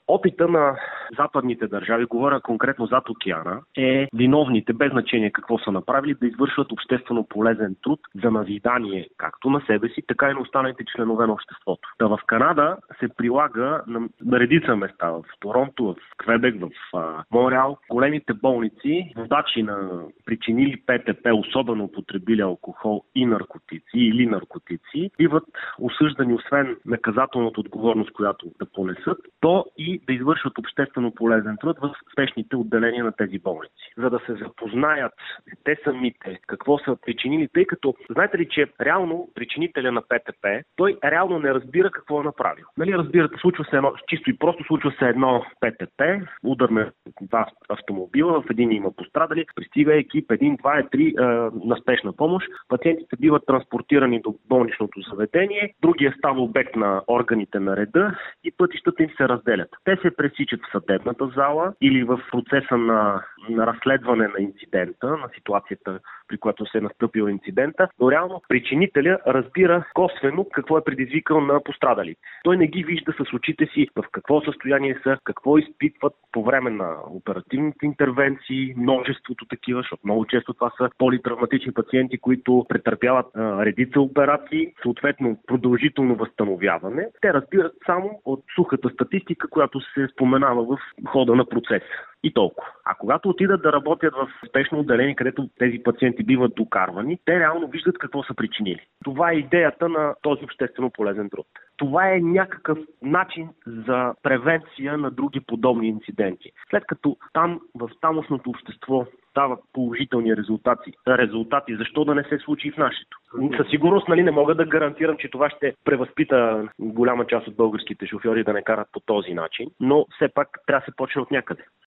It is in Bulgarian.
Опита на западните държави, говоря конкретно зад океана, е виновните, без значение какво са направили, да извършват обществено полезен труд за назидание както на себе си, така и на останалите членове на обществото. Та в Канада се прилага на редица места, в Торонто, в Квебек, в Монреал, големите болници, водачи на причинили ПТП, особено употребили алкохол и наркотици или наркотици, биват осъждани освен наказателната отговорност, която да понесат, то и да извършват обществено полезен труд в спешните отделения на тези болници. За да се запознаят те самите какво са причинили, тъй като знаете ли, че реално причинителя на ПТП, той реално не разбира какво е направил. Нали, разбирате, случва се едно, чисто и просто случва се едно ПТП, удар на два автомобила, в един има пострадали, пристига екип, 1, 2, 3 на спешна помощ, пациентите биват транспортирани до болничното заведение, другия става обект на органите на реда и пътищата им се разделят. Те се пресичат в съдебната зала или в процеса на разследване на инцидента, на ситуацията, при която се е настъпил инцидента, но реално причинителя разбира косвено какво е предизвикал на пострадалите. Той не ги вижда с очите си в какво състояние са, какво изпитват по време на оперативните интервенции, множеството такива, защото много често това са политравматични пациенти, които претърпяват редица операции, съответно продължително възстановяване. Те разбират само от сухата статистика, която се споменава в хода на процеса. И толкова. А когато отидат да работят в спешно отделение, където тези пациенти биват докарвани, те реално виждат какво са причинили. Това е идеята на този обществено полезен труд. Това е някакъв начин за превенция на други подобни инциденти. След като там в тамошното общество дават положителни резултати, защо да не се случи и в нашето? Със сигурност не мога да гарантирам, че това ще превъзпита голяма част от българските шофьори да не карат по този начин, но все пак трябва да се почне от някъде.